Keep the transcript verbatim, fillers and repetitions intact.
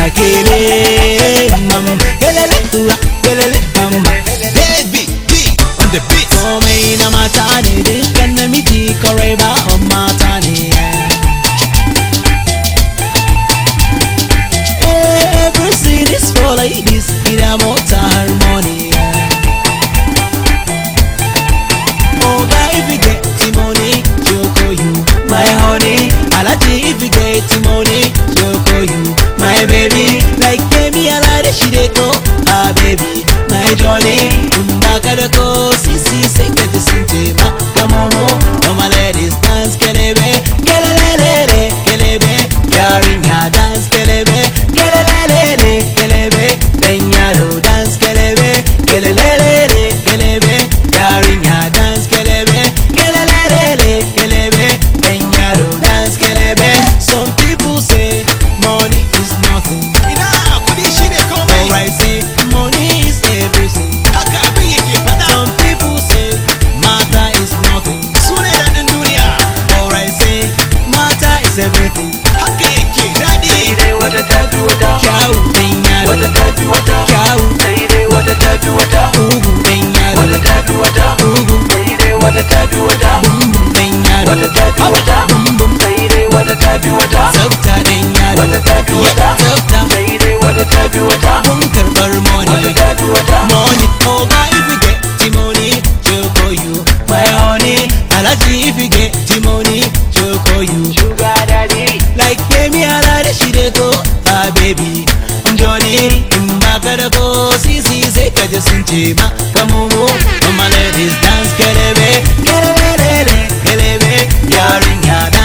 kele mama, kelele ua, kelele mama. David D on the beat. Komai na mata ne, dukkan namiji kawai ba mata ne. Every scene is for ladies, ina mota harmony. Oh God, if you get the money, Joko you, my honey. Alaji, if you get the money, Joko you, my baby. Like baby, I like she dey go, ah baby, my Johnny. Umbaka da ko, sisi say get the sinte ma, come on, oh my ladies dance, kelebe, kelelelele, kelebe, yarinya dance, kelebe, kelelelele, kelebe, benyaro dance, kelebe, kelelelele, kelebe, yarinya dance, kelebe, kelelelele, kelebe, benyaro dance, kelebe. Some people say money is nothing. Ina kudi shi ne komai. Alright, say money is everything. Haka abin yake fada. Some people say matter is nothing. Sune daɗin duniya. Alright, say matter is everything. Haka yake daɗi. Sai dai wata tafi wata. Kyau benyaro, Wata tafi wata. kyau Sai dai wata tafi wata. ugu benyaro, Wata tafi wata. ugu Sai dai wata tafi wata. bum benyaro, Wata tafi wata. Sai dai wata tafi wata. tsafta benyaro, Wata tafi wata. tsafta Sai dai wata tafi wata. kun karɓar Wata money. tafi wata. Money, oh God, if you get the money, Joko you, my honey. Alaji, if you get the money, Joko you. Sugar daddy. Like baby, I like she dey go, ah baby, I'm Johnny. Mbaka da ko, sisi say kaje sunche ma, come on, oh my ladies dance, kelebe, kelelelele, kelebe, yarinya